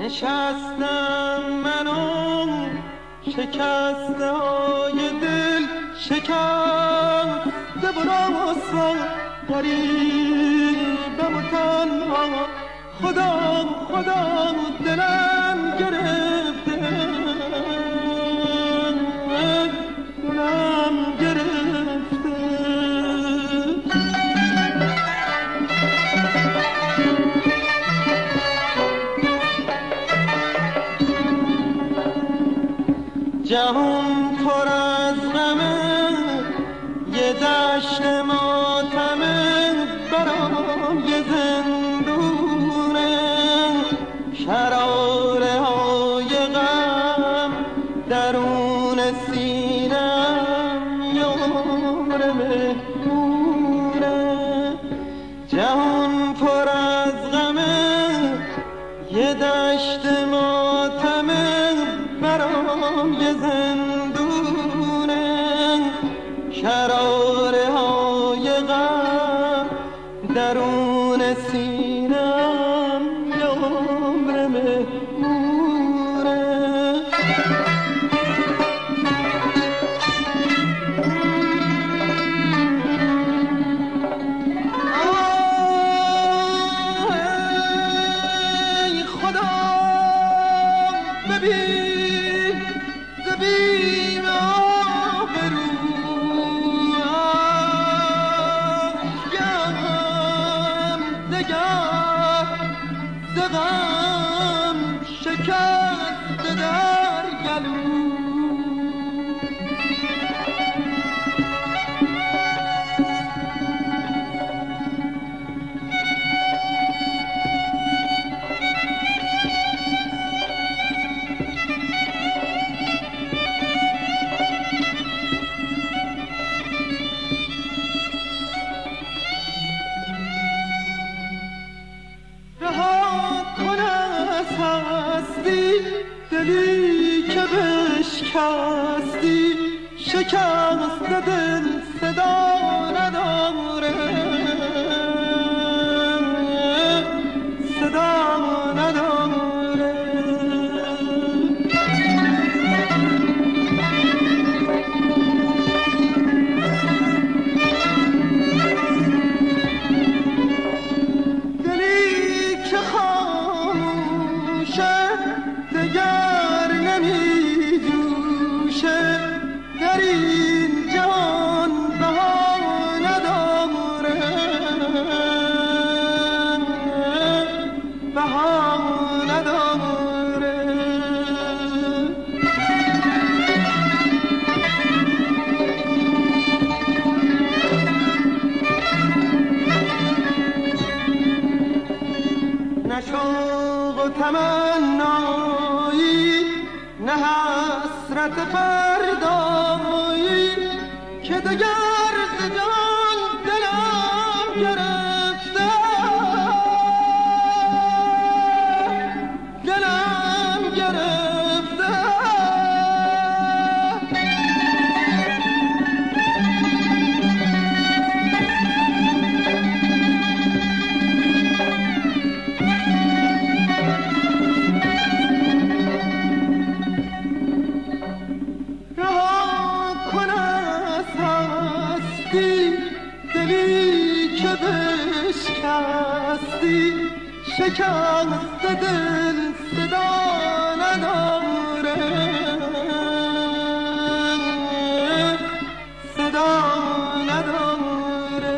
نشستم منو شکسته های دل شکسته براسا غریبم و تنها خدا دلم گرفته جهان پر از غمه یه دشت ماتمه برام یه زندونه شراره های غم درون سینم یار مهمونه جهان پر از غمه یه دشت ماتمه برام یه زندونه شراره های غم درون سینم یار مهمونه ای خدا ببین زبیم آبرو گم دگر زغم شکست در گلو دلی که بشکستی شکست دل صدا نداره صدا نداره دلی که خاموشه دگر نمی جوشه در این جهان بها نداره بها نداره نه شوق و تمنایی نه حسرت فردایی که دگر ز جان دلم گرفته دلم گرفته دلی که بشکستی شکست دل صدا نداره صدا نداره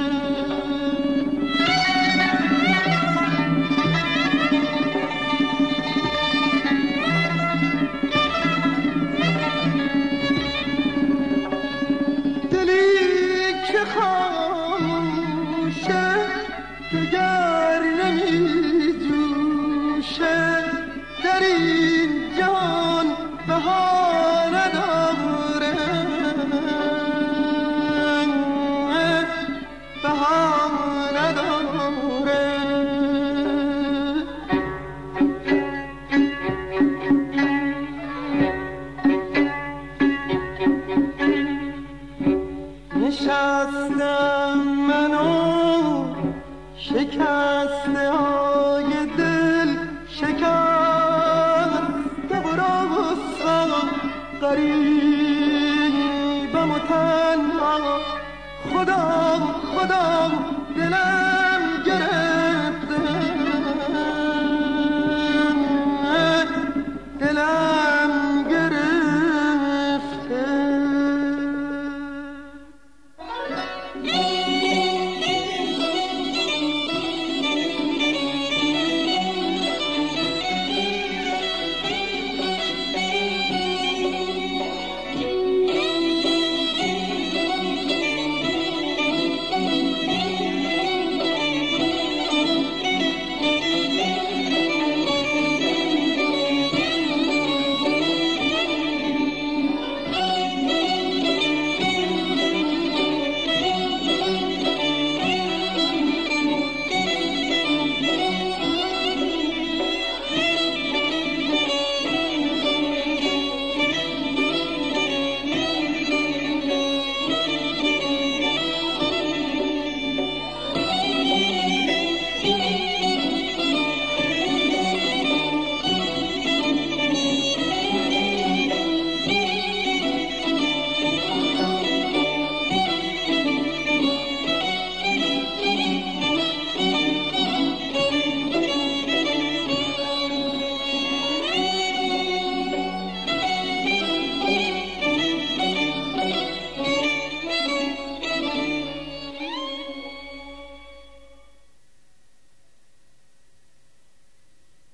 خاموشه دگر نمی جوشه در این جان بها نداره بها نداره نشستم منو شکسته های دل شکست غریبم و تنها خدا خدا دلم